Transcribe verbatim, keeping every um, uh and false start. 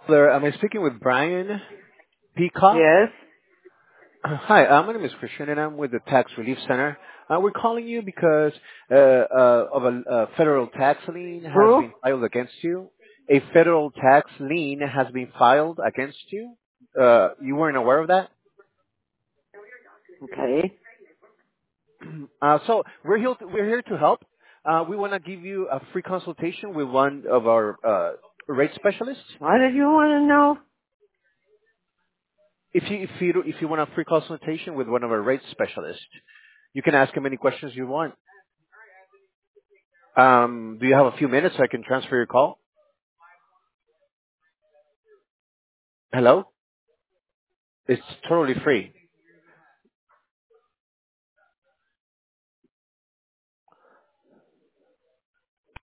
Hello, am I speaking with Brian Peacock? Yes. Hi, uh, my name is Christian, and I'm with the Tax Relief Center. Uh, we're calling you because uh, uh, of a, a federal tax lien has Who? been filed against you. A federal tax lien has been filed against you. Uh, you weren't aware of that? Okay. Uh, so we're here. To, we're here to help. Uh, we want to give you a free consultation with one of our uh, rate specialists. Why did you want to know? If you if you if you want a free consultation with one of our rate specialists, you can ask him any questions you want. Um, do you have a few minutes so I can transfer your call? Hello? It's totally free.